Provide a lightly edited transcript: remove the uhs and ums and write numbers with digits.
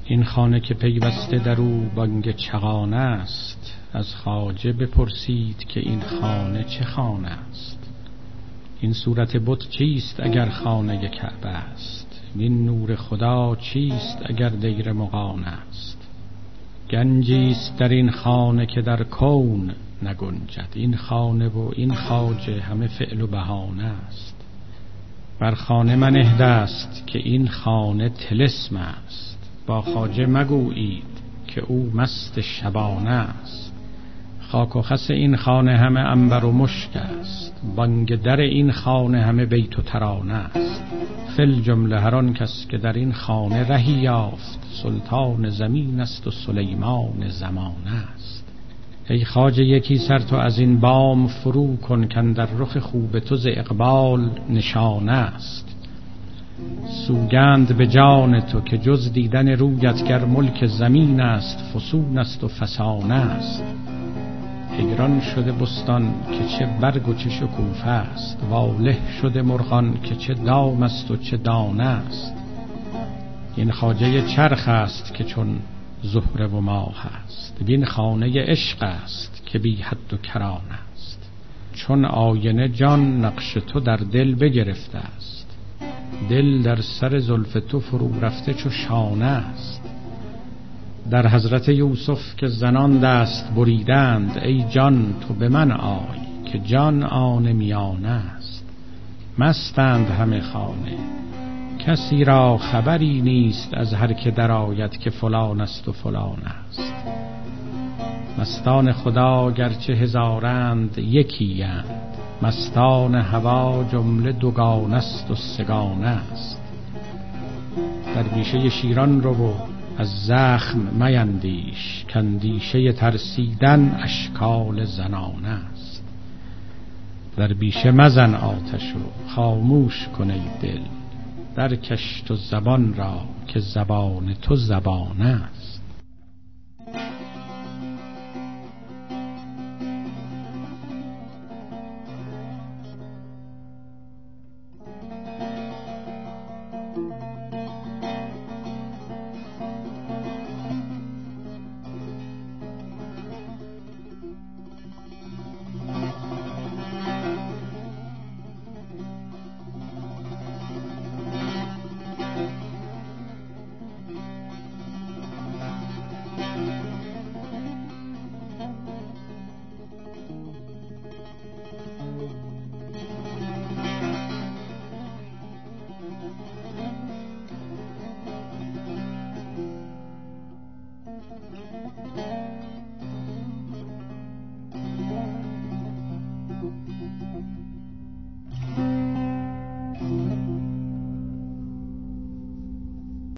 این خانه که پیوسته در او بانگ چغانه است، از خواجه بپرسید که این خانه چه خانه است. این صورت بت چیست اگر خانه کعبه است، این نور خدا چیست اگر دیر مغان است. گنجی است در این خانه که در کون نگنجد، این خانه و این خواجه همه فعل و بهانه است. بر خانه منه دست که این خانه طلسم است، با خواجه مگویید که او مست شبانه است. خاک و خس این خانه همه عنبر و مشک است، بانگ در این خانه همه بیت و ترانه است. فل جمله هر آن کس که در این خانه رهی یافت، سلطان زمین است و سلیمان زمانه است. ای خواجه یکی سر تو از این بام فرو کن، کاندر رخ خوب تو ز اقبال نشانه است. سوگند به جان تو که جز دیدن رویت گر ملک زمین است، فسون است و فسانه است. حیران شده بستان که چه برگ و چه شکوفه است، واله شده مرغان که چه دام است و چه دانه است. این خواجه چرخ است که چون زهره و ماه است، این خانه عشق است که بی حد و کرانه است. چون آینه جان نقش تو در دل بگرفته است، دل در سر زلف تو فرو رفته چو شانه است. در حضرت یوسف که زنان دست بریدند، ای جان تو به من آی که جان آن میانه است. مستند همه خانه کسی را خبری نیست، از هر که در آید که فلان است و فلان است. مستان خدا گرچه هزارند یکی اند، مستان هوا جمله دوگانه است و سگانه است. در بیشه شیران رو و از زخم میندیش، کاندیشه ترسیدن اشکال زنانه است. در بیشه مزن آتش و خاموش کن ای دل، در کش تو زبان را که زبان تو زبانه است.